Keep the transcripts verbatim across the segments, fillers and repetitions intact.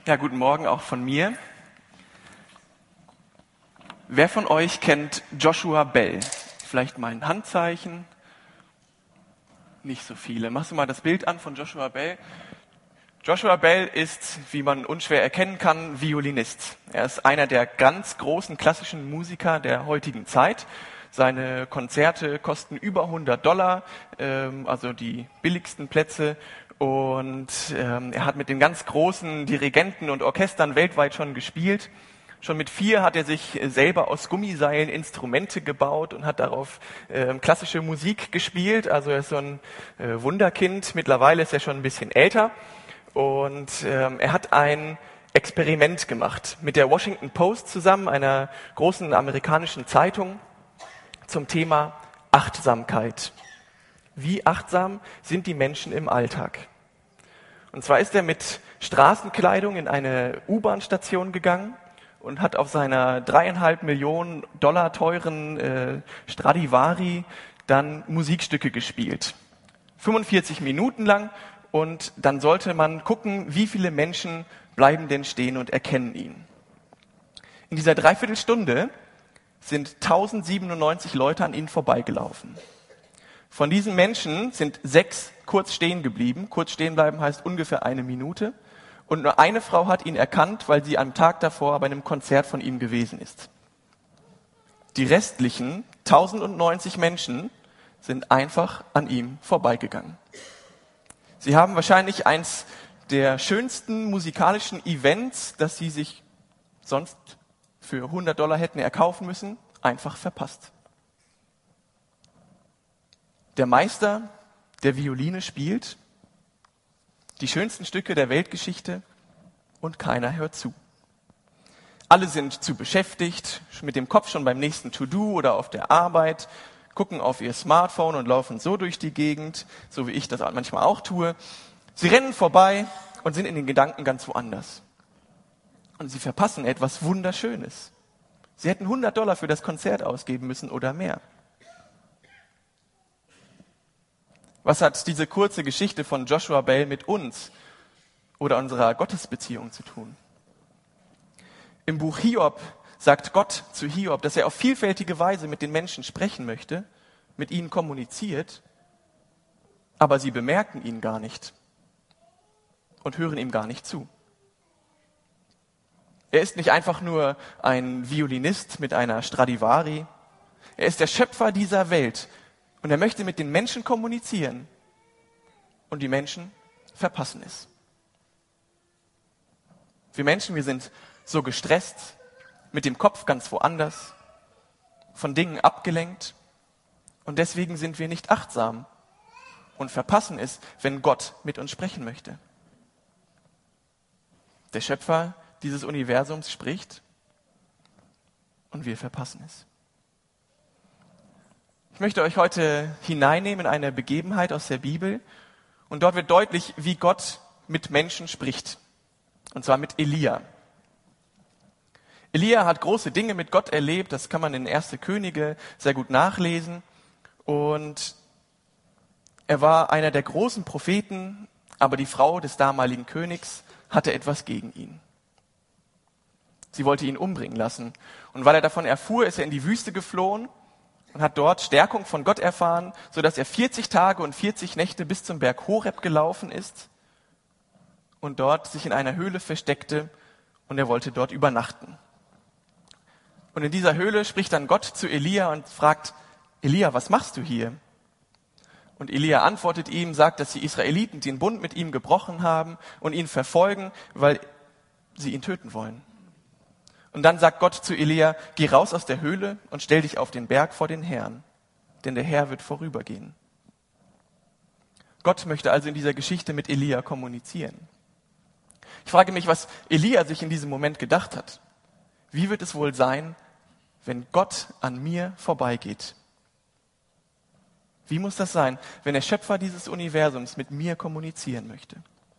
Ja, guten Morgen auch von mir. Wer von euch kennt Joshua Bell? Vielleicht mal ein Handzeichen. Nicht so viele. Machst du mal das Bild an von Joshua Bell? Joshua Bell ist, wie man unschwer erkennen kann, Violinist. Er ist einer der ganz großen klassischen Musiker der heutigen Zeit. Seine Konzerte kosten über hundert Dollar, ähm, also die billigsten Plätze. Und ähm, er hat mit den ganz großen Dirigenten und Orchestern weltweit schon gespielt. Schon mit vier hat er sich selber aus Gummiseilen Instrumente gebaut und hat darauf ähm, klassische Musik gespielt. Also er ist so ein äh, Wunderkind. Mittlerweile ist er schon ein bisschen älter. Und ähm, er hat ein Experiment gemacht mit der Washington Post zusammen, einer großen amerikanischen Zeitung, zum Thema Achtsamkeit. Wie achtsam sind die Menschen im Alltag? Und zwar ist er mit Straßenkleidung in eine U-Bahn-Station gegangen und hat auf seiner dreieinhalb Millionen Dollar teuren äh, Stradivari dann Musikstücke gespielt. fünfundvierzig Minuten lang, und dann sollte man gucken, wie viele Menschen bleiben denn stehen und erkennen ihn. In dieser Dreiviertelstunde sind tausendsiebenundneunzig Leute an ihnen vorbeigelaufen. Von diesen Menschen sind sechs kurz stehen geblieben. Kurz stehen bleiben heißt ungefähr eine Minute. Und nur eine Frau hat ihn erkannt, weil sie am Tag davor bei einem Konzert von ihm gewesen ist. Die restlichen tausendneunzig Menschen sind einfach an ihm vorbeigegangen. Sie haben wahrscheinlich eins der schönsten musikalischen Events, das sie sich sonst für hundert Dollar hätten erkaufen müssen, einfach verpasst. Der Meister der Violine spielt die schönsten Stücke der Weltgeschichte und keiner hört zu. Alle sind zu beschäftigt, mit dem Kopf schon beim nächsten To-Do oder auf der Arbeit, gucken auf ihr Smartphone und laufen so durch die Gegend, so wie ich das manchmal auch tue. Sie rennen vorbei und sind in den Gedanken ganz woanders. Und sie verpassen etwas Wunderschönes. Sie hätten hundert Dollar für das Konzert ausgeben müssen oder mehr. Was hat diese kurze Geschichte von Joshua Bell mit uns oder unserer Gottesbeziehung zu tun? Im Buch Hiob sagt Gott zu Hiob, dass er auf vielfältige Weise mit den Menschen sprechen möchte, mit ihnen kommuniziert, aber sie bemerken ihn gar nicht und hören ihm gar nicht zu. Er ist nicht einfach nur ein Violinist mit einer Stradivari, er ist der Schöpfer dieser Welt. Und er möchte mit den Menschen kommunizieren. Und die Menschen verpassen es. Wir Menschen, wir sind so gestresst, mit dem Kopf ganz woanders, von Dingen abgelenkt. Und deswegen sind wir nicht achtsam und verpassen es, wenn Gott mit uns sprechen möchte. Der Schöpfer dieses Universums spricht und wir verpassen es. Ich möchte euch heute hineinnehmen in eine Begebenheit aus der Bibel, und dort wird deutlich, wie Gott mit Menschen spricht. Und zwar mit Elia. Elia hat große Dinge mit Gott erlebt, das kann man in erste Könige sehr gut nachlesen. Und er war einer der großen Propheten, aber die Frau des damaligen Königs hatte etwas gegen ihn. Sie wollte ihn umbringen lassen. Und weil er davon erfuhr, ist er in die Wüste geflohen und hat dort Stärkung von Gott erfahren, sodass er vierzig Tage und vierzig Nächte bis zum Berg Horeb gelaufen ist und dort sich in einer Höhle versteckte, und er wollte dort übernachten. Und in dieser Höhle spricht dann Gott zu Elia und fragt: Elia, was machst du hier? Und Elia antwortet ihm, sagt, dass die Israeliten den Bund mit ihm gebrochen haben und ihn verfolgen, weil sie ihn töten wollen. Und dann sagt Gott zu Elia: Geh raus aus der Höhle und stell dich auf den Berg vor den Herrn, denn der Herr wird vorübergehen. Gott möchte also in dieser Geschichte mit Elia kommunizieren. Ich frage mich, was Elia sich in diesem Moment gedacht hat. Wie wird es wohl sein, wenn Gott an mir vorbeigeht? Wie muss das sein, wenn der Schöpfer dieses Universums mit mir kommunizieren möchte?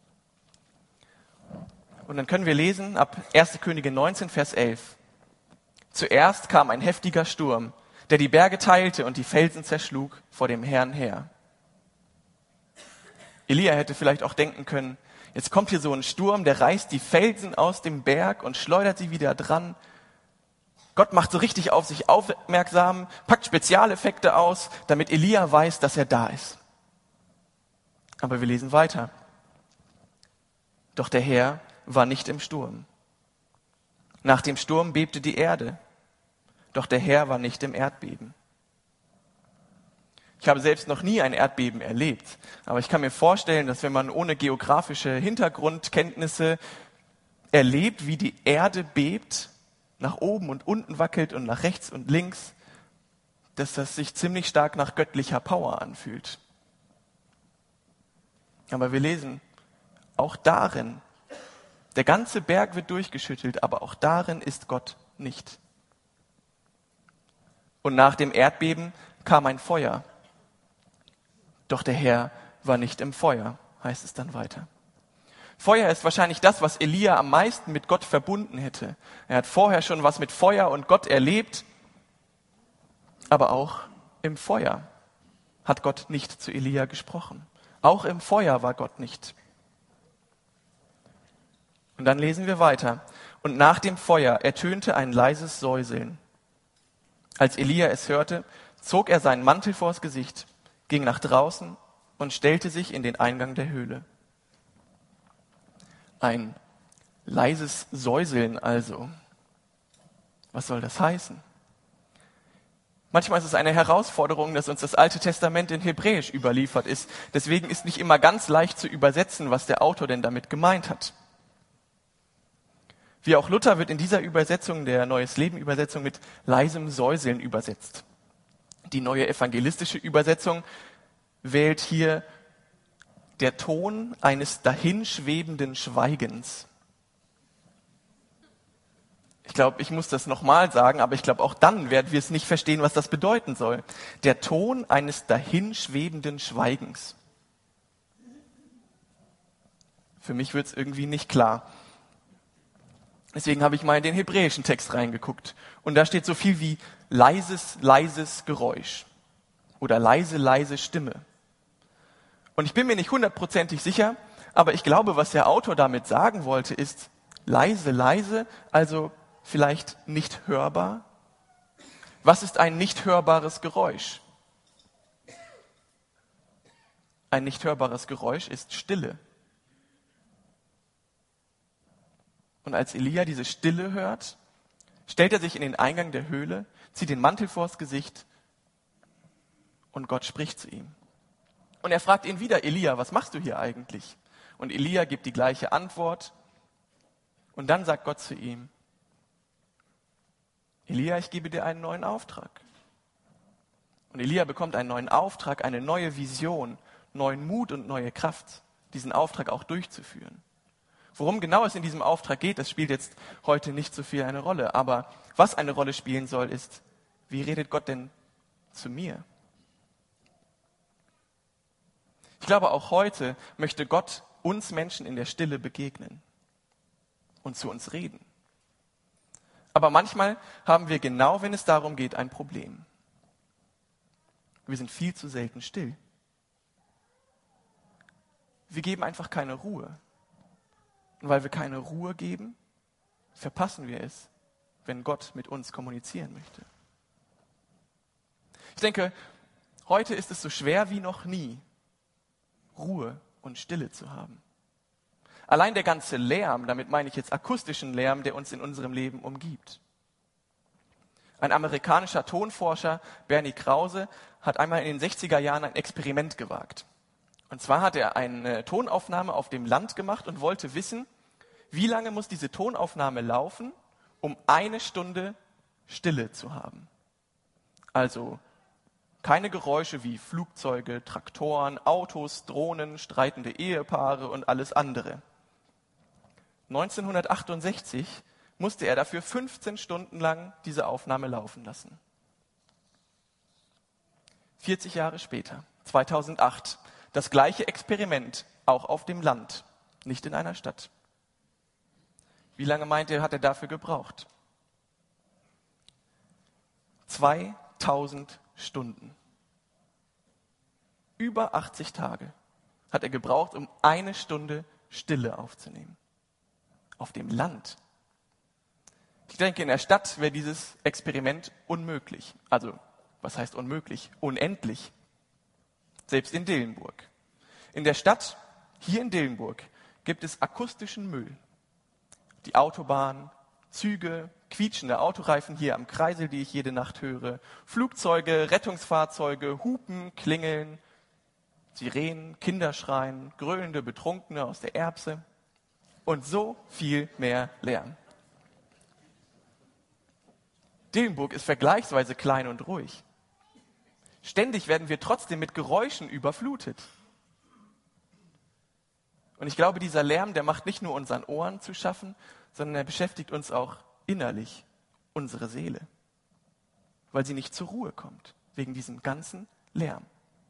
Und dann können wir lesen ab erste Könige neunzehn, Vers elf. Zuerst kam ein heftiger Sturm, der die Berge teilte und die Felsen zerschlug vor dem Herrn her. Elia hätte vielleicht auch denken können, Jetzt kommt hier so ein Sturm, der reißt die Felsen aus dem Berg und schleudert sie wieder dran. Gott macht so richtig auf sich aufmerksam, packt Spezialeffekte aus, damit Elia weiß, dass er da ist. Aber wir lesen weiter. Doch der Herr war nicht im Sturm. Nach dem Sturm bebte die Erde. Doch der Herr war nicht im Erdbeben. Ich habe selbst noch nie ein Erdbeben erlebt, aber ich kann mir vorstellen, dass wenn man ohne geografische Hintergrundkenntnisse erlebt, wie die Erde bebt, nach oben und unten wackelt und nach rechts und links, dass das sich ziemlich stark nach göttlicher Power anfühlt. Aber wir lesen, auch darin, der ganze Berg wird durchgeschüttelt, aber auch darin ist Gott nicht. Und nach dem Erdbeben kam ein Feuer. Doch der Herr war nicht im Feuer, heißt es dann weiter. Feuer ist wahrscheinlich das, was Elia am meisten mit Gott verbunden hätte. Er hat vorher schon was mit Feuer und Gott erlebt, aber auch im Feuer hat Gott nicht zu Elia gesprochen. Auch im Feuer war Gott nicht. Und dann lesen wir weiter. Und nach dem Feuer ertönte ein leises Säuseln. Als Elia es hörte, zog er seinen Mantel vors Gesicht, ging nach draußen und stellte sich in den Eingang der Höhle. Ein leises Säuseln also. Was soll das heißen? Manchmal ist es eine Herausforderung, dass uns das Alte Testament in Hebräisch überliefert ist. Deswegen ist nicht immer ganz leicht zu übersetzen, was der Autor denn damit gemeint hat. Wie auch Luther wird in dieser Übersetzung, der Neues Leben Übersetzung, mit leisem Säuseln übersetzt. Die neue evangelistische Übersetzung wählt hier der Ton eines dahinschwebenden Schweigens. Ich glaube, ich muss das nochmal sagen, aber ich glaube, auch dann werden wir es nicht verstehen, was das bedeuten soll. Der Ton eines dahinschwebenden Schweigens. Für mich wird es irgendwie nicht klar. Deswegen habe ich mal in den hebräischen Text reingeguckt. Und da steht so viel wie leises, leises Geräusch oder leise, leise Stimme. Und ich bin mir nicht hundertprozentig sicher, aber ich glaube, was der Autor damit sagen wollte, ist leise, leise, also vielleicht nicht hörbar. Was ist ein nicht hörbares Geräusch? Ein nicht hörbares Geräusch ist Stille. Und als Elia diese Stille hört, stellt er sich in den Eingang der Höhle, zieht den Mantel vors Gesicht und Gott spricht zu ihm. Und er fragt ihn wieder, Elia, was machst du hier eigentlich? Und Elia gibt die gleiche Antwort. Und dann sagt Gott zu ihm, Elia, ich gebe dir einen neuen Auftrag. Und Elia bekommt einen neuen Auftrag, eine neue Vision, neuen Mut und neue Kraft, diesen Auftrag auch durchzuführen. Worum genau es in diesem Auftrag geht, das spielt jetzt heute nicht so viel eine Rolle. Aber was eine Rolle spielen soll, ist, wie redet Gott denn zu mir? Ich glaube, auch heute möchte Gott uns Menschen in der Stille begegnen und zu uns reden. Aber manchmal haben wir genau, wenn es darum geht, ein Problem. Wir sind viel zu selten still. Wir geben einfach keine Ruhe. Und weil wir keine Ruhe geben, verpassen wir es, wenn Gott mit uns kommunizieren möchte. Ich denke, heute ist es so schwer wie noch nie, Ruhe und Stille zu haben. Allein der ganze Lärm, damit meine ich jetzt akustischen Lärm, der uns in unserem Leben umgibt. Ein amerikanischer Tonforscher, Bernie Krause, hat einmal in den sechziger Jahren ein Experiment gewagt. Und zwar hat er eine Tonaufnahme auf dem Land gemacht und wollte wissen, wie lange muss diese Tonaufnahme laufen, um eine Stunde Stille zu haben. Also keine Geräusche wie Flugzeuge, Traktoren, Autos, Drohnen, streitende Ehepaare und alles andere. neunzehnhundertachtundsechzig musste er dafür fünfzehn Stunden lang diese Aufnahme laufen lassen. vierzig Jahre später, zweitausendacht, das gleiche Experiment, auch auf dem Land, nicht in einer Stadt. Wie lange meint ihr, hat er dafür gebraucht? zweitausend Stunden. Über achtzig Tage hat er gebraucht, um eine Stunde Stille aufzunehmen. Auf dem Land. Ich denke, in der Stadt wäre dieses Experiment unmöglich. Also, was heißt unmöglich? Unendlich. Selbst in Dillenburg. In der Stadt, hier in Dillenburg, gibt es akustischen Müll. Die Autobahn, Züge, quietschende Autoreifen hier am Kreisel, die ich jede Nacht höre, Flugzeuge, Rettungsfahrzeuge, Hupen, Klingeln, Sirenen, Kinderschreien, gröhlende Betrunkene aus der Erbse und so viel mehr Lärm. Dillenburg ist vergleichsweise klein und ruhig. Ständig werden wir trotzdem mit Geräuschen überflutet. Und ich glaube, dieser Lärm, der macht nicht nur unseren Ohren zu schaffen, sondern er beschäftigt uns auch innerlich, unsere Seele, weil sie nicht zur Ruhe kommt, wegen diesem ganzen Lärm.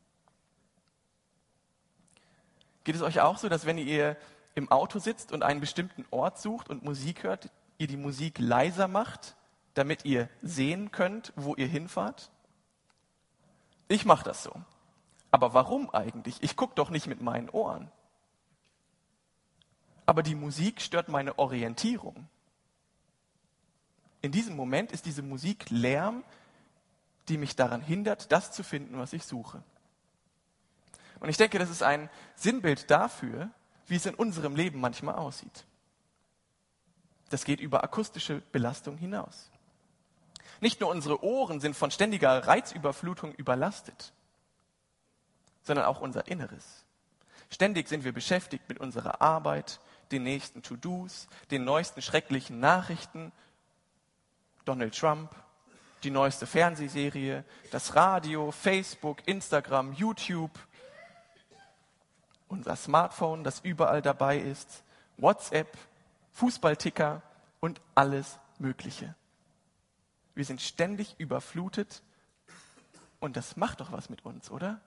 Geht es euch auch so, dass wenn ihr im Auto sitzt und einen bestimmten Ort sucht und Musik hört, ihr die Musik leiser macht, damit ihr sehen könnt, wo ihr hinfahrt? Ich mache das so. Aber warum eigentlich? Ich gucke doch nicht mit meinen Ohren. Aber die Musik stört meine Orientierung. In diesem Moment ist diese Musik Lärm, die mich daran hindert, das zu finden, was ich suche. Und ich denke, das ist ein Sinnbild dafür, wie es in unserem Leben manchmal aussieht. Das geht über akustische Belastung hinaus. Nicht nur unsere Ohren sind von ständiger Reizüberflutung überlastet, sondern auch unser Inneres. Ständig sind wir beschäftigt mit unserer Arbeit, den nächsten To-Dos, den neuesten schrecklichen Nachrichten, Donald Trump, die neueste Fernsehserie, das Radio, Facebook, Instagram, YouTube, unser Smartphone, das überall dabei ist, WhatsApp, Fußballticker und alles Mögliche. Wir sind ständig überflutet und das macht doch was mit uns, oder?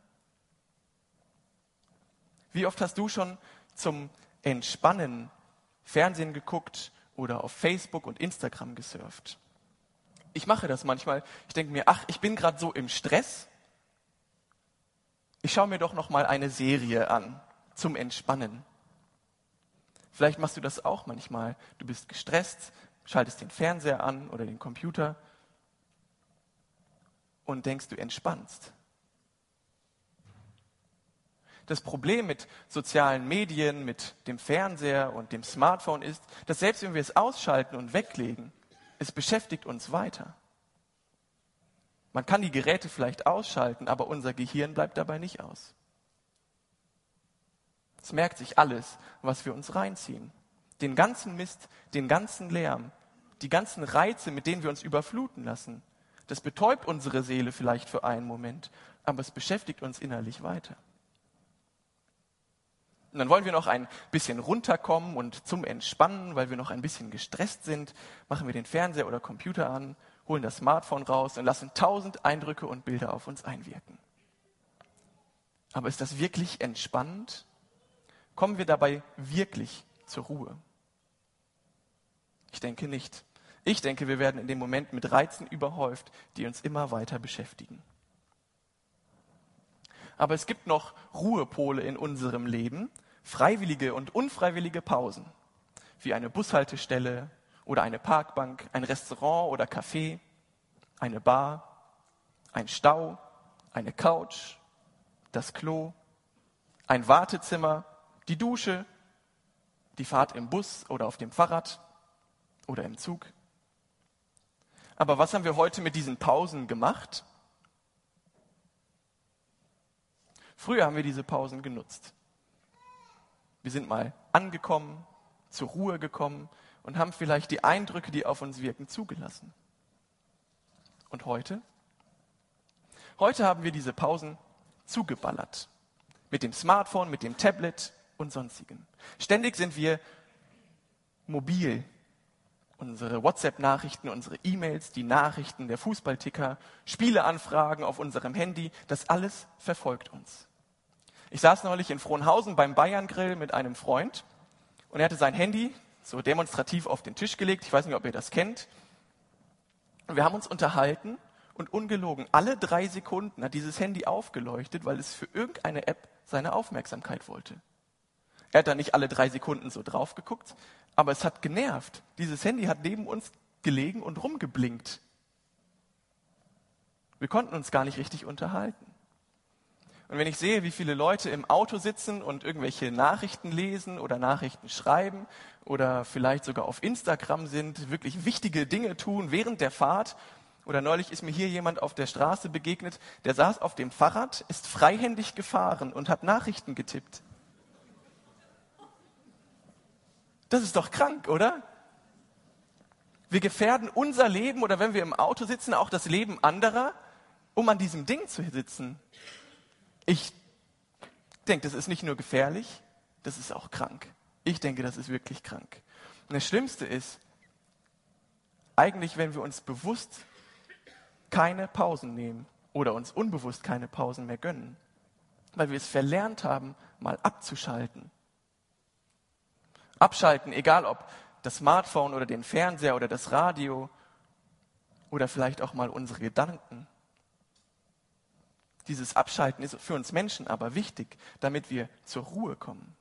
Wie oft hast du schon zum Entspannen Fernsehen geguckt oder auf Facebook und Instagram gesurft? Ich mache das manchmal. Ich denke mir, ach, ich bin gerade so im Stress. Ich schaue mir doch noch mal eine Serie an zum Entspannen. Vielleicht machst du das auch manchmal. Du bist gestresst, schaltest den Fernseher an oder den Computer und denkst, du entspannst. Das Problem mit sozialen Medien, mit dem Fernseher und dem Smartphone ist, dass selbst wenn wir es ausschalten und weglegen, es beschäftigt uns weiter. Man kann die Geräte vielleicht ausschalten, aber unser Gehirn bleibt dabei nicht aus. Es merkt sich alles, was wir uns reinziehen. Den ganzen Mist, den ganzen Lärm, die ganzen Reize, mit denen wir uns überfluten lassen. Das betäubt unsere Seele vielleicht für einen Moment, aber es beschäftigt uns innerlich weiter. Und dann wollen wir noch ein bisschen runterkommen und zum Entspannen, weil wir noch ein bisschen gestresst sind, machen wir den Fernseher oder Computer an, holen das Smartphone raus und lassen tausend Eindrücke und Bilder auf uns einwirken. Aber ist das wirklich entspannend? Kommen wir dabei wirklich zur Ruhe? Ich denke nicht. Ich denke, wir werden in dem Moment mit Reizen überhäuft, die uns immer weiter beschäftigen. Aber es gibt noch Ruhepole in unserem Leben, freiwillige und unfreiwillige Pausen, wie eine Bushaltestelle oder eine Parkbank, ein Restaurant oder Café, eine Bar, ein Stau, eine Couch, das Klo, ein Wartezimmer, die Dusche, die Fahrt im Bus oder auf dem Fahrrad oder im Zug. Aber was haben wir heute mit diesen Pausen gemacht? Früher haben wir diese Pausen genutzt. Wir sind mal angekommen, zur Ruhe gekommen und haben vielleicht die Eindrücke, die auf uns wirken, zugelassen. Und heute? Heute haben wir diese Pausen zugeballert. Mit dem Smartphone, mit dem Tablet und sonstigen. Ständig sind wir mobil. Unsere WhatsApp-Nachrichten, unsere E-Mails, die Nachrichten, der Fußballticker, Spieleanfragen auf unserem Handy, das alles verfolgt uns. Ich saß neulich in Frohnhausen beim Bayern-Grill mit einem Freund und er hatte sein Handy so demonstrativ auf den Tisch gelegt. Ich weiß nicht, ob ihr das kennt. Und wir haben uns unterhalten und ungelogen, alle drei Sekunden hat dieses Handy aufgeleuchtet, weil es für irgendeine App seine Aufmerksamkeit wollte. Er hat da nicht alle drei Sekunden so drauf geguckt, aber es hat genervt. Dieses Handy hat neben uns gelegen und rumgeblinkt. Wir konnten uns gar nicht richtig unterhalten. Und wenn ich sehe, wie viele Leute im Auto sitzen und irgendwelche Nachrichten lesen oder Nachrichten schreiben oder vielleicht sogar auf Instagram sind, wirklich wichtige Dinge tun während der Fahrt, oder neulich ist mir hier jemand auf der Straße begegnet, der saß auf dem Fahrrad, ist freihändig gefahren und hat Nachrichten getippt. Das ist doch krank, oder? Wir gefährden unser Leben oder wenn wir im Auto sitzen, auch das Leben anderer, um an diesem Ding zu sitzen. Ich denke, das ist nicht nur gefährlich, das ist auch krank. Ich denke, das ist wirklich krank. Und das Schlimmste ist, eigentlich, wenn wir uns bewusst keine Pausen nehmen oder uns unbewusst keine Pausen mehr gönnen, weil wir es verlernt haben, mal abzuschalten. Abschalten, egal ob das Smartphone oder den Fernseher oder das Radio oder vielleicht auch mal unsere Gedanken. Dieses Abschalten ist für uns Menschen aber wichtig, damit wir zur Ruhe kommen.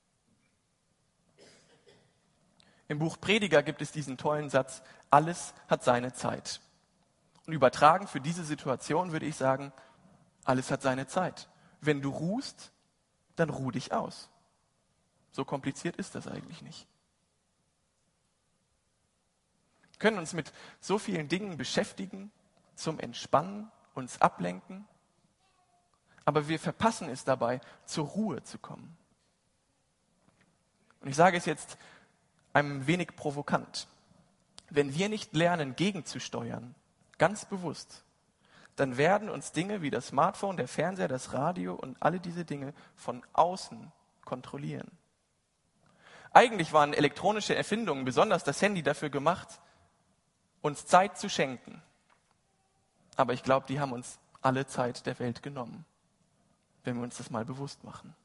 Im Buch Prediger gibt es diesen tollen Satz, alles hat seine Zeit. Und übertragen für diese Situation würde ich sagen, alles hat seine Zeit. Wenn du ruhst, dann ruh dich aus. So kompliziert ist das eigentlich nicht. Wir können uns mit so vielen Dingen beschäftigen, zum Entspannen, uns ablenken, aber wir verpassen es dabei, zur Ruhe zu kommen. Und ich sage es jetzt ein wenig provokant. Wenn wir nicht lernen, gegenzusteuern, ganz bewusst, dann werden uns Dinge wie das Smartphone, der Fernseher, das Radio und alle diese Dinge von außen kontrollieren. Eigentlich waren elektronische Erfindungen, besonders das Handy, dafür gemacht, uns Zeit zu schenken. Aber ich glaube, die haben uns alle Zeit der Welt genommen, wenn wir uns das mal bewusst machen.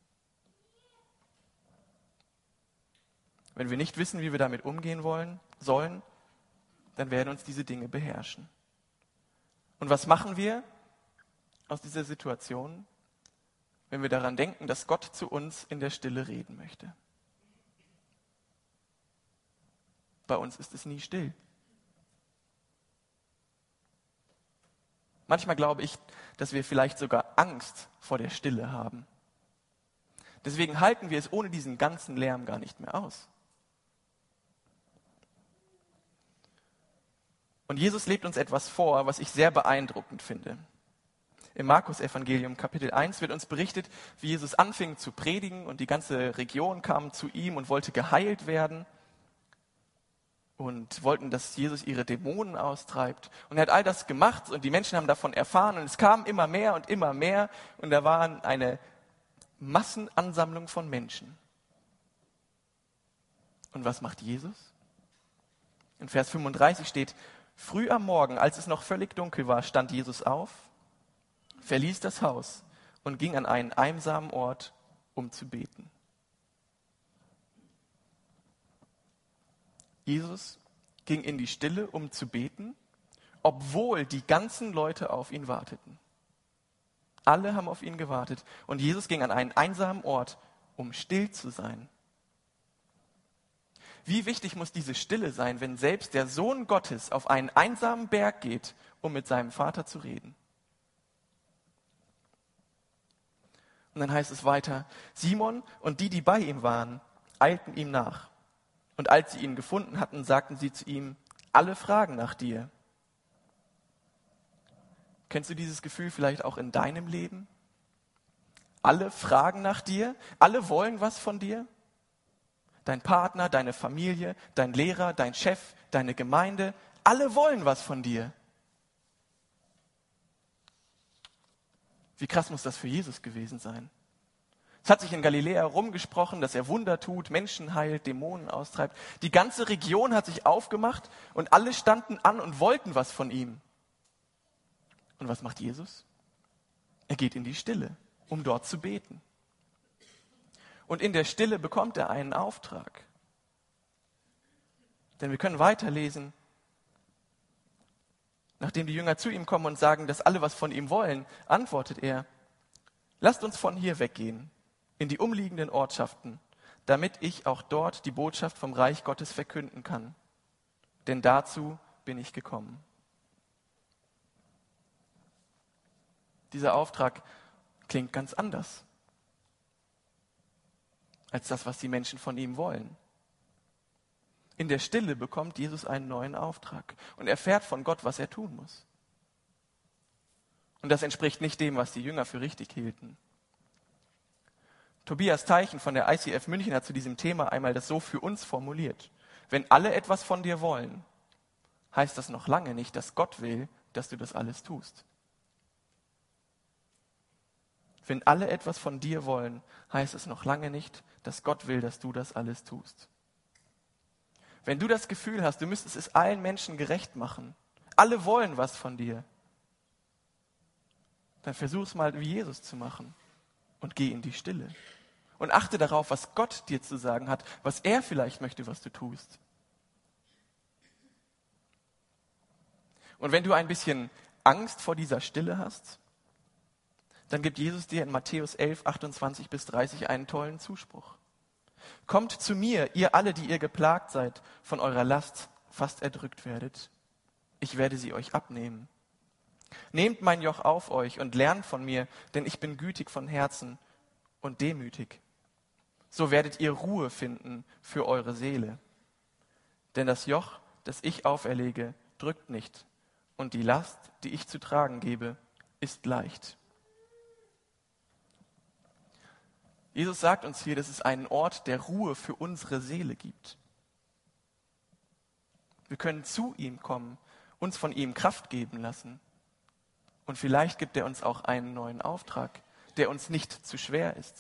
Wenn wir nicht wissen, wie wir damit umgehen wollen, sollen, dann werden uns diese Dinge beherrschen. Und was machen wir aus dieser Situation, wenn wir daran denken, dass Gott zu uns in der Stille reden möchte? Bei uns ist es nie still. Manchmal glaube ich, dass wir vielleicht sogar Angst vor der Stille haben. Deswegen halten wir es ohne diesen ganzen Lärm gar nicht mehr aus. Und Jesus lebt uns etwas vor, was ich sehr beeindruckend finde. Im Markus-Evangelium Kapitel eins wird uns berichtet, wie Jesus anfing zu predigen und die ganze Region kam zu ihm und wollte geheilt werden und wollten, dass Jesus ihre Dämonen austreibt. Und er hat all das gemacht und die Menschen haben davon erfahren und es kam immer mehr und immer mehr und da war eine Massenansammlung von Menschen. Und was macht Jesus? In Vers fünfunddreißig steht, früh am Morgen, als es noch völlig dunkel war, stand Jesus auf, verließ das Haus und ging an einen einsamen Ort, um zu beten. Jesus ging in die Stille, um zu beten, obwohl die ganzen Leute auf ihn warteten. Alle haben auf ihn gewartet und Jesus ging an einen einsamen Ort, um still zu sein. Wie wichtig muss diese Stille sein, wenn selbst der Sohn Gottes auf einen einsamen Berg geht, um mit seinem Vater zu reden? Und dann heißt es weiter, Simon und die, die bei ihm waren, eilten ihm nach. Und als sie ihn gefunden hatten, sagten sie zu ihm, alle fragen nach dir. Kennst du dieses Gefühl vielleicht auch in deinem Leben? Alle fragen nach dir, alle wollen was von dir. Dein Partner, deine Familie, dein Lehrer, dein Chef, deine Gemeinde, alle wollen was von dir. Wie krass muss das für Jesus gewesen sein? Es hat sich in Galiläa rumgesprochen, dass er Wunder tut, Menschen heilt, Dämonen austreibt. Die ganze Region hat sich aufgemacht und alle standen an und wollten was von ihm. Und was macht Jesus? Er geht in die Stille, um dort zu beten. Und in der Stille bekommt er einen Auftrag. Denn wir können weiterlesen, nachdem die Jünger zu ihm kommen und sagen, dass alle was von ihm wollen, antwortet er, lasst uns von hier weggehen. in die umliegenden Ortschaften, damit ich auch dort die Botschaft vom Reich Gottes verkünden kann. Denn dazu bin ich gekommen. Dieser Auftrag klingt ganz anders als das, was die Menschen von ihm wollen. In der Stille bekommt Jesus einen neuen Auftrag und erfährt von Gott, was er tun muss. Und das entspricht nicht dem, was die Jünger für richtig hielten. Tobias Teichen von der I C F München hat zu diesem Thema einmal das so für uns formuliert. Wenn alle etwas von dir wollen, heißt das noch lange nicht, dass Gott will, dass du das alles tust. Wenn alle etwas von dir wollen, heißt es noch lange nicht, dass Gott will, dass du das alles tust. Wenn du das Gefühl hast, du müsstest es allen Menschen gerecht machen, alle wollen was von dir, dann versuch es mal wie Jesus zu machen und geh in die Stille. Und achte darauf, was Gott dir zu sagen hat, was er vielleicht möchte, was du tust. Und wenn du ein bisschen Angst vor dieser Stille hast, dann gibt Jesus dir in Matthäus elf, achtundzwanzig bis dreißig einen tollen Zuspruch. Kommt zu mir, ihr alle, die ihr geplagt seid, von eurer Last fast erdrückt werdet. Ich werde sie euch abnehmen. Nehmt mein Joch auf euch und lernt von mir, denn ich bin gütig von Herzen und demütig. So werdet ihr Ruhe finden für eure Seele. Denn das Joch, das ich auferlege, drückt nicht, und die Last, die ich zu tragen gebe, ist leicht. Jesus sagt uns hier, dass es einen Ort der Ruhe für unsere Seele gibt. Wir können zu ihm kommen, uns von ihm Kraft geben lassen. Und vielleicht gibt er uns auch einen neuen Auftrag, der uns nicht zu schwer ist.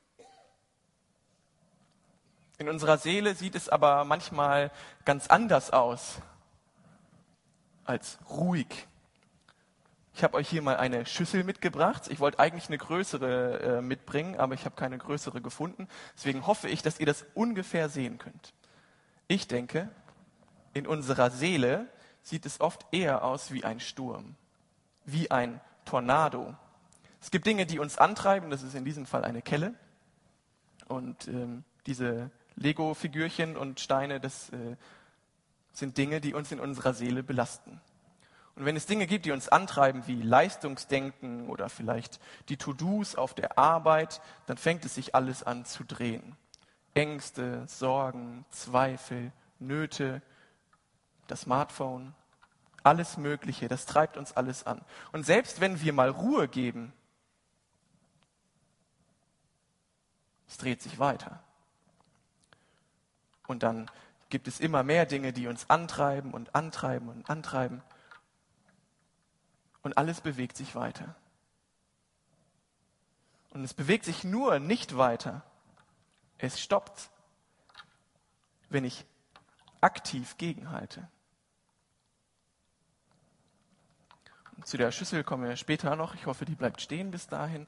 In unserer Seele sieht es aber manchmal ganz anders aus als ruhig. Ich habe euch hier mal eine Schüssel mitgebracht. Ich wollte eigentlich eine größere äh, mitbringen, aber ich habe keine größere gefunden. Deswegen hoffe ich, dass ihr das ungefähr sehen könnt. Ich denke, in unserer Seele sieht es oft eher aus wie ein Sturm, wie ein Tornado. Es gibt Dinge, die uns antreiben. Das ist in diesem Fall eine Kelle. Und ähm, diese Lego-Figürchen und Steine, das äh, sind Dinge, die uns in unserer Seele belasten. Und wenn es Dinge gibt, die uns antreiben, wie Leistungsdenken oder vielleicht die To-Dos auf der Arbeit, dann fängt es sich alles an zu drehen. Ängste, Sorgen, Zweifel, Nöte, das Smartphone, alles Mögliche, das treibt uns alles an. Und selbst wenn wir mal Ruhe geben, es dreht sich weiter. Und dann gibt es immer mehr Dinge, die uns antreiben und antreiben und antreiben. Und alles bewegt sich weiter. Und es bewegt sich nur nicht weiter. Es stoppt, wenn ich aktiv gegenhalte. Und zu der Schüssel kommen wir später noch. Ich hoffe, die bleibt stehen bis dahin.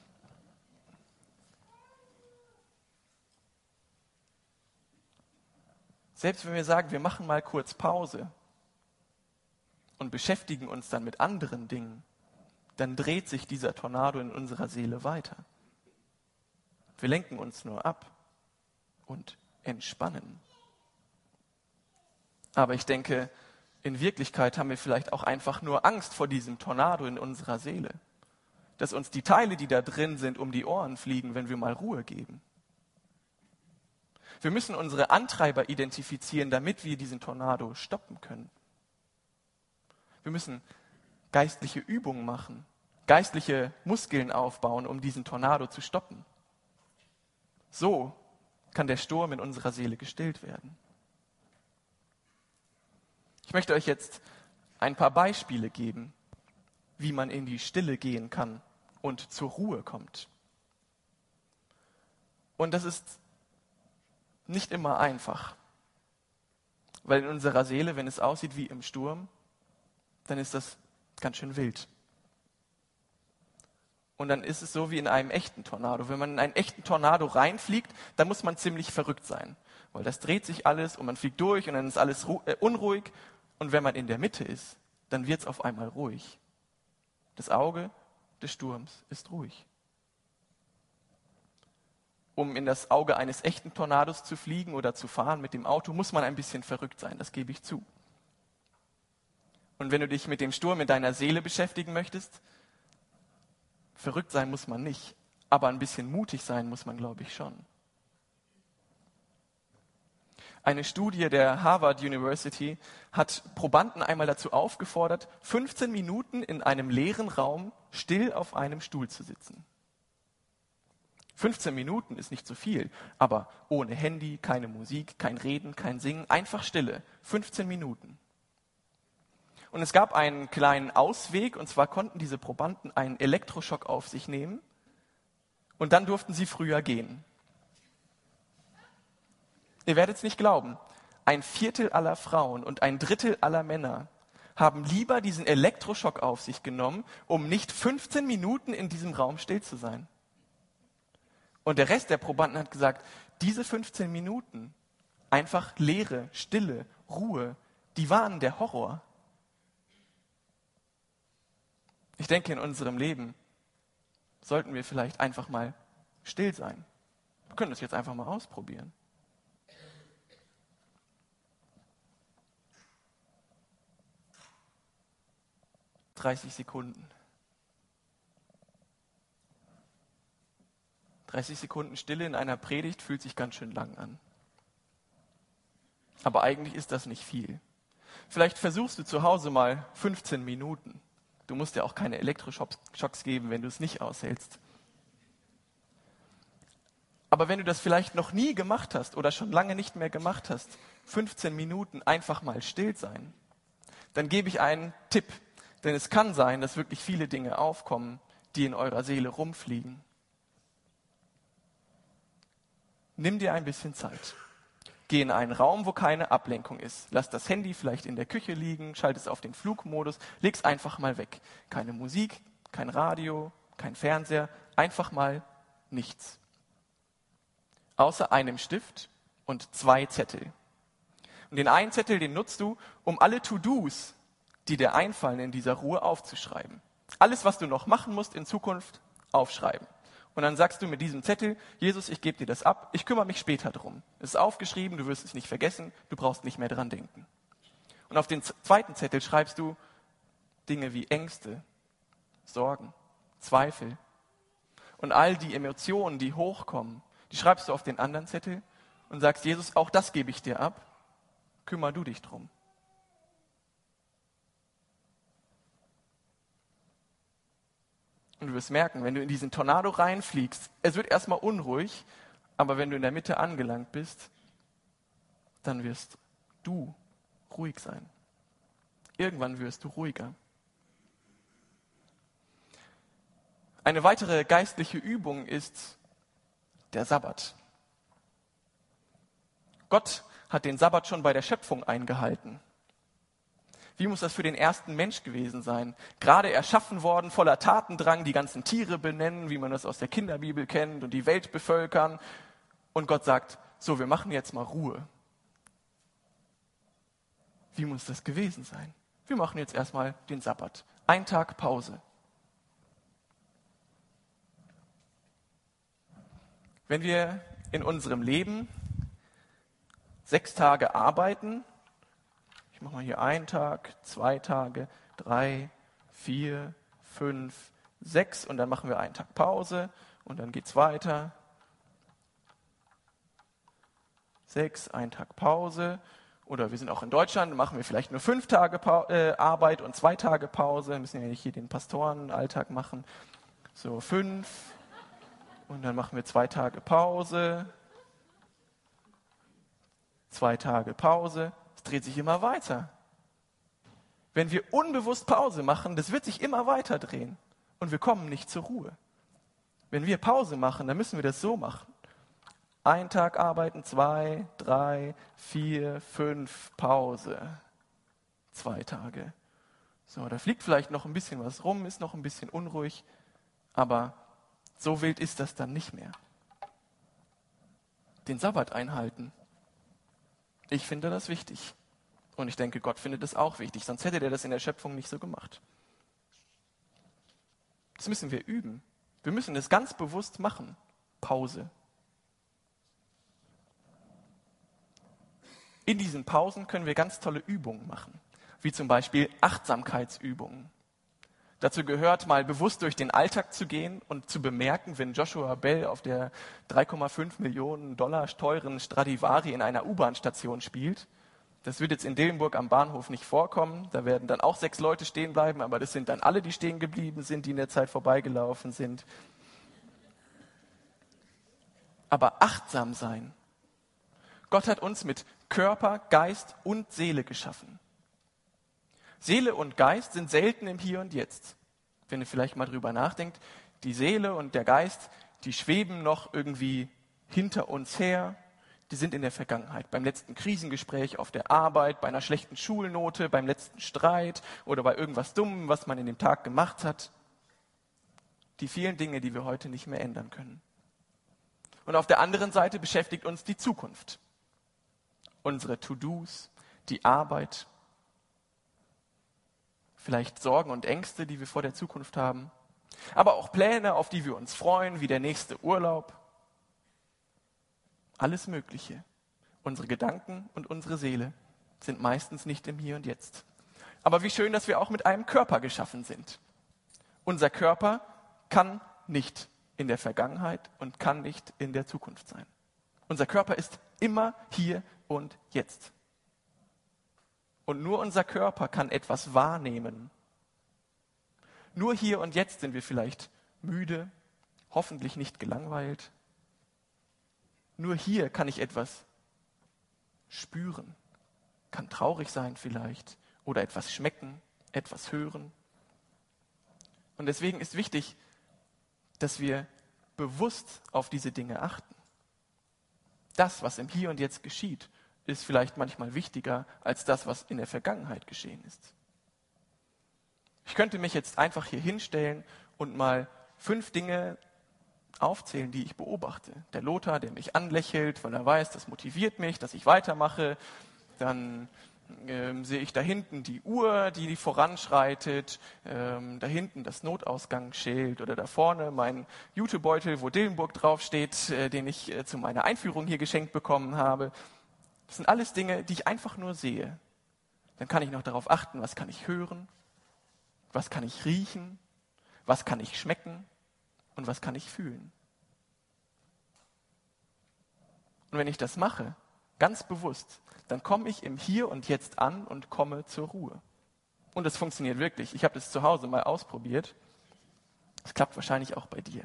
Selbst wenn wir sagen, wir machen mal kurz Pause und beschäftigen uns dann mit anderen Dingen, dann dreht sich dieser Tornado in unserer Seele weiter. Wir lenken uns nur ab und entspannen. Aber ich denke, in Wirklichkeit haben wir vielleicht auch einfach nur Angst vor diesem Tornado in unserer Seele. Dass uns die Teile, die da drin sind, um die Ohren fliegen, wenn wir mal Ruhe geben. Wir müssen unsere Antreiber identifizieren, damit wir diesen Tornado stoppen können. Wir müssen geistliche Übungen machen, geistliche Muskeln aufbauen, um diesen Tornado zu stoppen. So kann der Sturm in unserer Seele gestillt werden. Ich möchte euch jetzt ein paar Beispiele geben, wie man in die Stille gehen kann und zur Ruhe kommt. Und das ist nicht immer einfach, weil in unserer Seele, wenn es aussieht wie im Sturm, dann ist das ganz schön wild. Und dann ist es so wie in einem echten Tornado. Wenn man in einen echten Tornado reinfliegt, dann muss man ziemlich verrückt sein, weil das dreht sich alles und man fliegt durch und dann ist alles ru- äh, unruhig. Und wenn man in der Mitte ist, dann wird es auf einmal ruhig. Das Auge des Sturms ist ruhig. Um in das Auge eines echten Tornados zu fliegen oder zu fahren mit dem Auto, muss man ein bisschen verrückt sein, das gebe ich zu. Und wenn du dich mit dem Sturm in deiner Seele beschäftigen möchtest, verrückt sein muss man nicht, aber ein bisschen mutig sein muss man, glaube ich, schon. Eine Studie der Harvard University hat Probanden einmal dazu aufgefordert, fünfzehn Minuten in einem leeren Raum still auf einem Stuhl zu sitzen. fünfzehn Minuten ist nicht so viel, aber ohne Handy, keine Musik, kein Reden, kein Singen, einfach Stille. fünfzehn Minuten. Und es gab einen kleinen Ausweg, und zwar konnten diese Probanden einen Elektroschock auf sich nehmen und dann durften sie früher gehen. Ihr werdet es nicht glauben, ein Viertel aller Frauen und ein Drittel aller Männer haben lieber diesen Elektroschock auf sich genommen, um nicht fünfzehn Minuten in diesem Raum still zu sein. Und der Rest der Probanden hat gesagt, diese fünfzehn Minuten, einfach Leere, Stille, Ruhe, die waren der Horror. Ich denke, in unserem Leben sollten wir vielleicht einfach mal still sein. Wir können das jetzt einfach mal ausprobieren. dreißig Sekunden. dreißig Sekunden Stille in einer Predigt fühlt sich ganz schön lang an. Aber eigentlich ist das nicht viel. Vielleicht versuchst du zu Hause mal fünfzehn Minuten. Du musst dir auch keine Elektroschocks geben, wenn du es nicht aushältst. Aber wenn du das vielleicht noch nie gemacht hast oder schon lange nicht mehr gemacht hast, fünfzehn Minuten einfach mal still sein, dann gebe ich einen Tipp. Denn es kann sein, dass wirklich viele Dinge aufkommen, die in eurer Seele rumfliegen. Nimm dir ein bisschen Zeit. Geh in einen Raum, wo keine Ablenkung ist. Lass das Handy vielleicht in der Küche liegen, schalte es auf den Flugmodus, leg es einfach mal weg. Keine Musik, kein Radio, kein Fernseher, einfach mal nichts. Außer einem Stift und zwei Zettel. Und den einen Zettel, den nutzt du, um alle To-Dos, die dir einfallen, in dieser Ruhe aufzuschreiben. Alles, was du noch machen musst in Zukunft, aufschreiben. Und dann sagst du mit diesem Zettel, Jesus, ich gebe dir das ab, ich kümmere mich später drum. Es ist aufgeschrieben, du wirst es nicht vergessen, du brauchst nicht mehr dran denken. Und auf den zweiten Zettel schreibst du Dinge wie Ängste, Sorgen, Zweifel und all die Emotionen, die hochkommen, die schreibst du auf den anderen Zettel und sagst, Jesus, auch das gebe ich dir ab, kümmere du dich drum. Und du wirst merken, wenn du in diesen Tornado reinfliegst, es wird erstmal unruhig, aber wenn du in der Mitte angelangt bist, dann wirst du ruhig sein. Irgendwann wirst du ruhiger. Eine weitere geistliche Übung ist der Sabbat. Gott hat den Sabbat schon bei der Schöpfung eingehalten. Wie muss das für den ersten Mensch gewesen sein? Gerade erschaffen worden, voller Tatendrang, die ganzen Tiere benennen, wie man das aus der Kinderbibel kennt, und die Welt bevölkern. Und Gott sagt, so, wir machen jetzt mal Ruhe. Wie muss das gewesen sein? Wir machen jetzt erstmal den Sabbat. Ein Tag Pause. Wenn wir in unserem Leben sechs Tage arbeiten, ich mache mal hier einen Tag, zwei Tage, drei, vier, fünf, sechs und dann machen wir einen Tag Pause und dann geht es weiter. Sechs, ein Tag Pause. Oder wir sind auch in Deutschland, machen wir vielleicht nur fünf Tage pa- äh, Arbeit und zwei Tage Pause. Wir müssen ja nicht hier den Pastorenalltag machen. So fünf und dann machen wir zwei Tage Pause. Zwei Tage Pause. Dreht sich immer weiter. Wenn wir unbewusst Pause machen, das wird sich immer weiter drehen und wir kommen nicht zur Ruhe. Wenn wir Pause machen, dann müssen wir das so machen. Ein Tag arbeiten, zwei, drei, vier, fünf, Pause. Zwei Tage. So, da fliegt vielleicht noch ein bisschen was rum, ist noch ein bisschen unruhig, aber so wild ist das dann nicht mehr. Den Sabbat einhalten. Ich finde das wichtig. Und ich denke, Gott findet es auch wichtig, sonst hätte er das in der Schöpfung nicht so gemacht. Das müssen wir üben. Wir müssen es ganz bewusst machen. Pause. in diesen Pausen können wir ganz tolle Übungen machen, wie zum Beispiel Achtsamkeitsübungen. Dazu gehört, mal bewusst durch den Alltag zu gehen und zu bemerken, wenn Joshua Bell auf der drei Komma fünf Millionen Dollar teuren Stradivari in einer U-Bahn-Station spielt. Das wird jetzt in Dillenburg am Bahnhof nicht vorkommen. Da werden dann auch sechs Leute stehen bleiben, aber das sind dann alle, die stehen geblieben sind, die in der Zeit vorbeigelaufen sind. Aber achtsam sein. Gott hat uns mit Körper, Geist und Seele geschaffen. Seele und Geist sind selten im Hier und Jetzt. Wenn ihr vielleicht mal drüber nachdenkt, die Seele und der Geist, die schweben noch irgendwie hinter uns her. Die sind in der Vergangenheit. Beim letzten Krisengespräch auf der Arbeit, bei einer schlechten Schulnote, beim letzten Streit oder bei irgendwas Dummem, was man in dem Tag gemacht hat. Die vielen Dinge, die wir heute nicht mehr ändern können. Und auf der anderen Seite beschäftigt uns die Zukunft. Unsere To-Dos, die Arbeit, vielleicht Sorgen und Ängste, die wir vor der Zukunft haben, aber auch Pläne, auf die wir uns freuen, wie der nächste Urlaub. Alles Mögliche. Unsere Gedanken und unsere Seele sind meistens nicht im Hier und Jetzt. Aber wie schön, dass wir auch mit einem Körper geschaffen sind. Unser Körper kann nicht in der Vergangenheit und kann nicht in der Zukunft sein. Unser Körper ist immer hier und jetzt. Und nur unser Körper kann etwas wahrnehmen. Nur hier und jetzt sind wir vielleicht müde, hoffentlich nicht gelangweilt. Nur hier kann ich etwas spüren, kann traurig sein vielleicht oder etwas schmecken, etwas hören. Und deswegen ist wichtig, dass wir bewusst auf diese Dinge achten. Das, was im Hier und Jetzt geschieht, ist vielleicht manchmal wichtiger als das, was in der Vergangenheit geschehen ist. Ich könnte mich jetzt einfach hier hinstellen und mal fünf Dinge aufzählen, die ich beobachte. Der Lothar, der mich anlächelt, weil er weiß, das motiviert mich, dass ich weitermache. Dann ähm, sehe ich da hinten die Uhr, die voranschreitet. Ähm, da hinten das Notausgangsschild oder da vorne mein Jutebeutel, wo Dillenburg draufsteht, äh, den ich äh, zu meiner Einführung hier geschenkt bekommen habe. Das sind alles Dinge, die ich einfach nur sehe. Dann kann ich noch darauf achten, was kann ich hören, was kann ich riechen, was kann ich schmecken und was kann ich fühlen. Und wenn ich das mache, ganz bewusst, dann komme ich im Hier und Jetzt an und komme zur Ruhe. Und das funktioniert wirklich. Ich habe das zu Hause mal ausprobiert. Das klappt wahrscheinlich auch bei dir.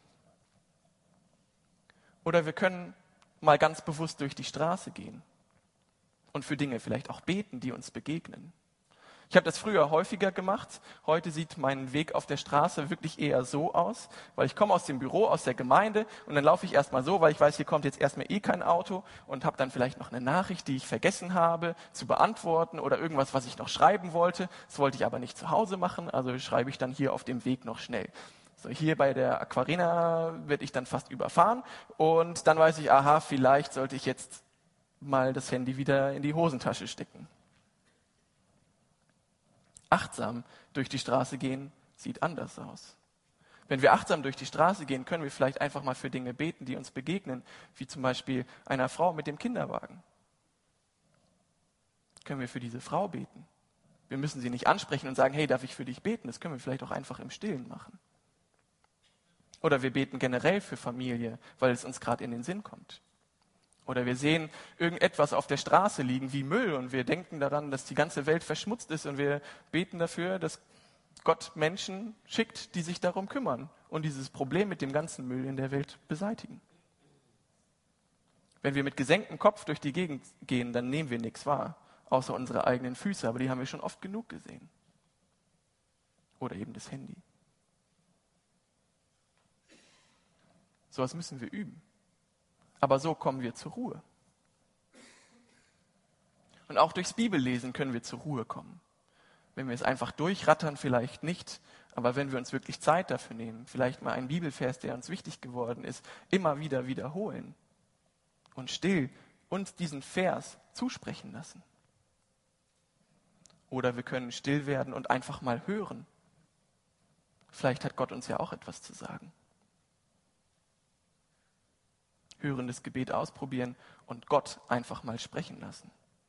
Oder wir können mal ganz bewusst durch die Straße gehen und für Dinge vielleicht auch beten, die uns begegnen. Ich habe das früher häufiger gemacht. Heute sieht mein Weg auf der Straße wirklich eher so aus, weil ich komme aus dem Büro, aus der Gemeinde und dann laufe ich erstmal so, weil ich weiß, hier kommt jetzt erstmal eh kein Auto und habe dann vielleicht noch eine Nachricht, die ich vergessen habe zu beantworten oder irgendwas, was ich noch schreiben wollte. Das wollte ich aber nicht zu Hause machen, also schreibe ich dann hier auf dem Weg noch schnell. So, hier bei der Aquarina werde ich dann fast überfahren und dann weiß ich, aha, vielleicht sollte ich jetzt mal das Handy wieder in die Hosentasche stecken. Achtsam durch die Straße gehen sieht anders aus. Wenn wir achtsam durch die Straße gehen, können wir vielleicht einfach mal für Dinge beten, die uns begegnen, wie zum Beispiel einer Frau mit dem Kinderwagen. Können wir für diese Frau beten? Wir müssen sie nicht ansprechen und sagen, hey, darf ich für dich beten? Das können wir vielleicht auch einfach im Stillen machen. Oder wir beten generell für Familie, weil es uns gerade in den Sinn kommt. Oder wir sehen irgendetwas auf der Straße liegen wie Müll und wir denken daran, dass die ganze Welt verschmutzt ist und wir beten dafür, dass Gott Menschen schickt, die sich darum kümmern und dieses Problem mit dem ganzen Müll in der Welt beseitigen. Wenn wir mit gesenktem Kopf durch die Gegend gehen, dann nehmen wir nichts wahr, außer unsere eigenen Füße, aber die haben wir schon oft genug gesehen. Oder eben das Handy. Sowas müssen wir üben. Aber so kommen wir zur Ruhe. Und auch durchs Bibellesen können wir zur Ruhe kommen. Wenn wir es einfach durchrattern, vielleicht nicht. Aber wenn wir uns wirklich Zeit dafür nehmen, vielleicht mal einen Bibelvers, der uns wichtig geworden ist, immer wieder wiederholen und still uns diesen Vers zusprechen lassen. Oder wir können still werden und einfach mal hören. Vielleicht hat Gott uns ja auch etwas zu sagen. Hörendes Gebet ausprobieren und Gott einfach mal sprechen lassen.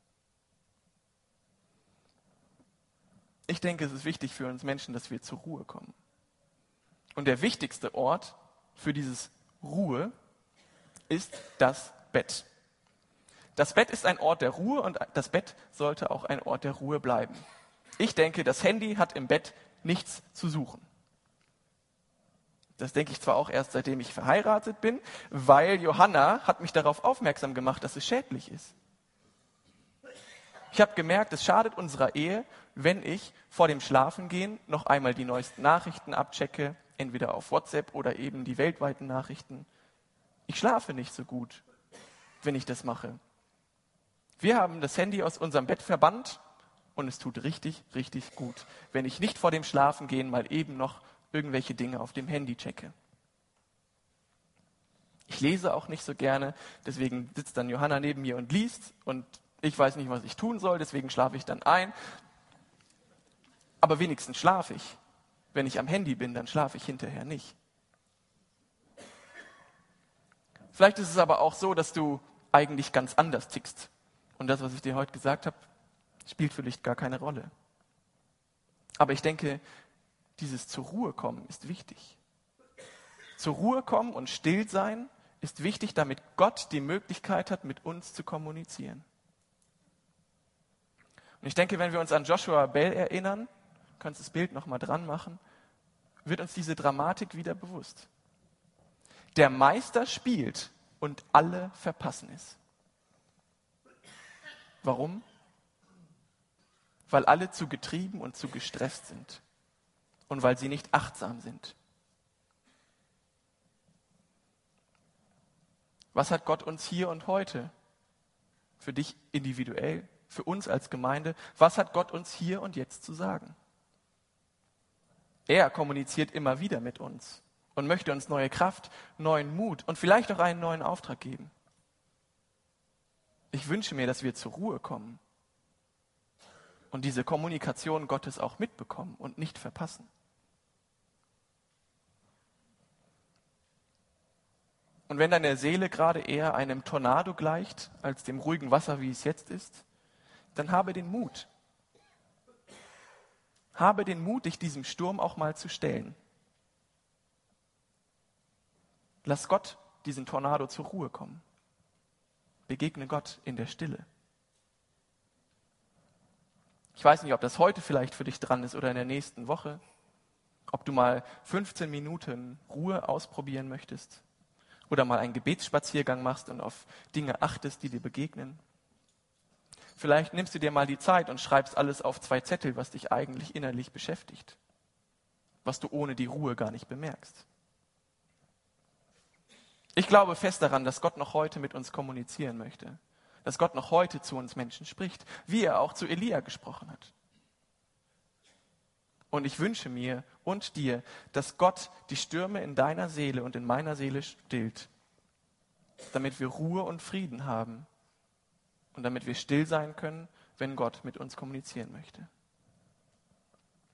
Ich denke, es ist wichtig für uns Menschen, dass wir zur Ruhe kommen. Und der wichtigste Ort für dieses Ruhe ist das Bett. Das Bett ist ein Ort der Ruhe und das Bett sollte auch ein Ort der Ruhe bleiben. Ich denke, das Handy hat im Bett nichts zu suchen. Das denke ich zwar auch erst, seitdem ich verheiratet bin, weil Johanna hat mich darauf aufmerksam gemacht, dass es schädlich ist. Ich habe gemerkt, es schadet unserer Ehe, wenn ich vor dem Schlafengehen noch einmal die neuesten Nachrichten abchecke, entweder auf WhatsApp oder eben die weltweiten Nachrichten. Ich schlafe nicht so gut, wenn ich das mache. Wir haben das Handy aus unserem Bett verbannt und es tut richtig, richtig gut, wenn ich nicht vor dem Schlafengehen mal eben noch irgendwelche Dinge auf dem Handy checke. Ich lese auch nicht so gerne, deswegen sitzt dann Johanna neben mir und liest und ich weiß nicht, was ich tun soll, deswegen schlafe ich dann ein. Aber wenigstens schlafe ich. Wenn ich am Handy bin, dann schlafe ich hinterher nicht. Vielleicht ist es aber auch so, dass du eigentlich ganz anders tickst. Und das, was ich dir heute gesagt habe, spielt für dich gar keine Rolle. Aber ich denke, dieses zur Ruhe kommen ist wichtig. Zur Ruhe kommen und still sein ist wichtig, damit Gott die Möglichkeit hat, mit uns zu kommunizieren. Und ich denke, wenn wir uns an Joshua Bell erinnern, du kannst das Bild nochmal dran machen, wird uns diese Dramatik wieder bewusst. Der Meister spielt und alle verpassen es. Warum? Weil alle zu getrieben und zu gestresst sind und weil sie nicht achtsam sind. Was hat Gott uns hier und heute, für dich individuell, für uns als Gemeinde, was hat Gott uns hier und jetzt zu sagen? Er kommuniziert immer wieder mit uns und möchte uns neue Kraft, neuen Mut und vielleicht auch einen neuen Auftrag geben. Ich wünsche mir, dass wir zur Ruhe kommen und diese Kommunikation Gottes auch mitbekommen und nicht verpassen. Und wenn deine Seele gerade eher einem Tornado gleicht, als dem ruhigen Wasser, wie es jetzt ist, dann habe den Mut. Habe den Mut, dich diesem Sturm auch mal zu stellen. Lass Gott diesen Tornado zur Ruhe kommen. Begegne Gott in der Stille. Ich weiß nicht, ob das heute vielleicht für dich dran ist oder in der nächsten Woche. Ob du mal fünfzehn Minuten Ruhe ausprobieren möchtest. Oder mal einen Gebetsspaziergang machst und auf Dinge achtest, die dir begegnen. Vielleicht nimmst du dir mal die Zeit und schreibst alles auf zwei Zettel, was dich eigentlich innerlich beschäftigt. Was du ohne die Ruhe gar nicht bemerkst. Ich glaube fest daran, dass Gott noch heute mit uns kommunizieren möchte. Dass Gott noch heute zu uns Menschen spricht, wie er auch zu Elia gesprochen hat. Und ich wünsche mir und dir, dass Gott die Stürme in deiner Seele und in meiner Seele stillt, damit wir Ruhe und Frieden haben und damit wir still sein können, wenn Gott mit uns kommunizieren möchte.